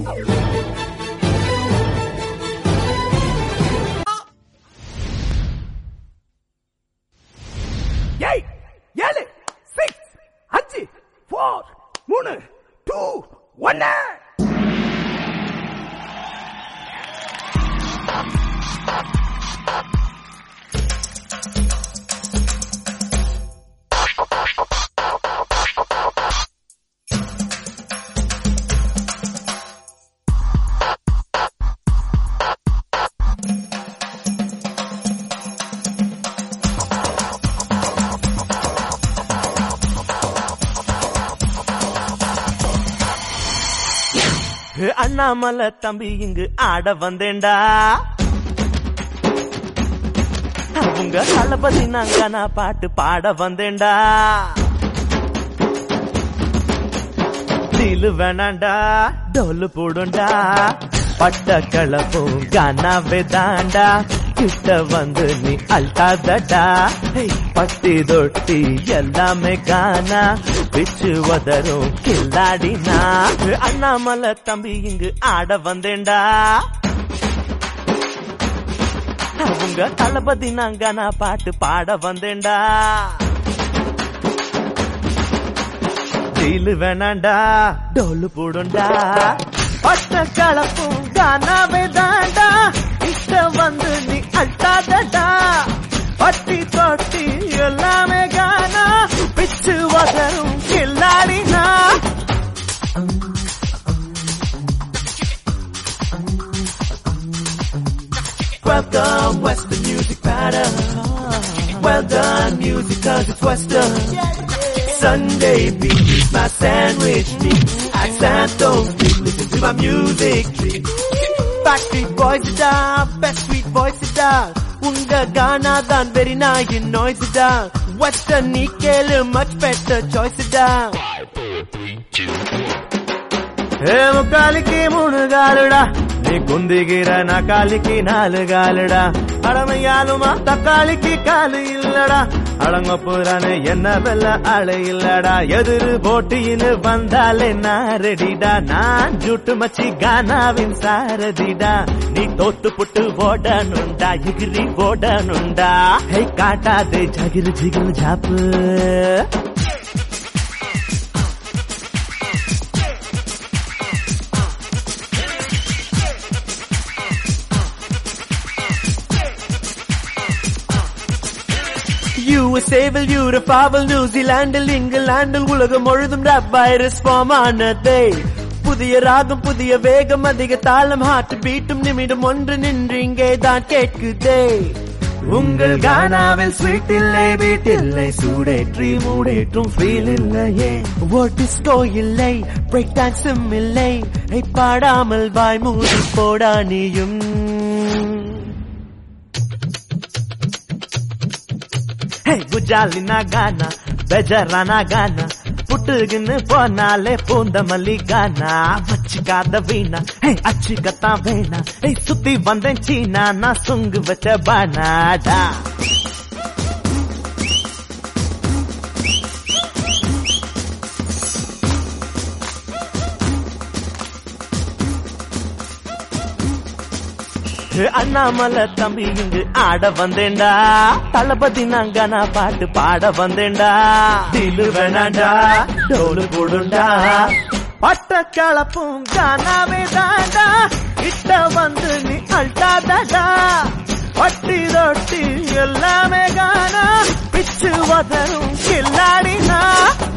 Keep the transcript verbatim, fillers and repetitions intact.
ஏழு சிக்ஸ் அஞ்சு ஃபோர் மூணு டூ ஒன்னு அண்ணாமலை தம்பி இங்கு ஆட வந்தேன்டா. அவங்க தளபதி நாங்க நான் பாட்டு பாட வந்தேன்டா. தீலு வேணாண்டா டோலு போடுண்டா பட்ட கலப்பும் கானாவே தாண்டா. கிட்ட வந்து நீ அல்டாதடா பட்டி தொட்டி எல்லாமே கானா பிச்சு வதரும் கில்லாடினா. அண்ணாமலை தம்பி இங்கு ஆட வந்தேன்டா. அவங்க தளபதி நாங்க நான் பாட்டு பாட வந்தேன்டா. தீலு வேணாண்டா டோலு போடுண்டா பட்ட கலப்பும் கானாவே தாண்டா. கிட்ட வந்து நீ அல்டாதடா பட்டி தொட்டி எல்லாமே கானா பிச்சு வதரும் கில்லாடினா. Welcome Western music pattern. Well done music cause it's Western. Sunday beat is my sandwich meat. Accent don't speak, listen to my music treat. Backstreet Boys da, best sweet voice da. Unga Ghana dan very nice in noise da. Western nee kelu much better choice da. five, four, three, two, one. Hey mukaliki moonu gaaluda nee gundigira na kaliki naalu gaaluda. அடமையாலுமா தக்காளிக்கு காலு இல்லடா. அடங்கப்புறானே என்ன வெல்ல ஆளு இல்லடா. எதிரு போட்டின்னு வந்தாலே நான் ரெடிடா. நான் ஜூட்டு மச்சி கானாவின் சாரதிடா. நீ தோத்து புட்டு ஓடணுண்டா எகிரி ஓடணுண்டா. ஹே காட்டாதே ஜகிரு ஜிகிரு ஜாப்பு. U S A will Europe will New Zealand England உலகம் முழுதும் rap virus form ஆனதே. புதிய ராகம் புதிய வேகம் அதிக தாளம் ஹார்ட் பீட்டும் நிமிடம் ஒன்று நின்று இங்கே தான் கேட்குதே. உங்கள் கானாவில் ஸ்வீட் இல்லை பீட் இல்லை சூடேற்றி மூடேற்றும் ஃபீல் இல்லையே. ஒரு டிஸ்கோ இல்லை பிரேக் டான்ஸும் இல்லை. பாடாமல் வாய் மூடி போடா நீயும். குஜாலினா கானா பெஜரானா கானா புட்டுக்குன்னு போனாலே பூந்த மல்லி கானா. வச்சுக்காத வீணா அச்சுக்கத்தான் வேணா. சுத்தி வந்தேன் சீனா நான் சுங்கு வச்ச பானாடா. அண்ணாமலை தம்பி இங்கு ஆட வந்தேன்டா. தளபதி நாங்க நான் பாட்டு பாட வந்தேன்டா. தீலு வேணாண்டா டோலு போடுண்டா பட்ட கலப்பும் கானாவே தாண்டா. கிட்ட வந்து நீ அல்டாதடா பட்டி தொட்டி எல்லாமே கானா பிச்சு வதரும் கில்லாடினா.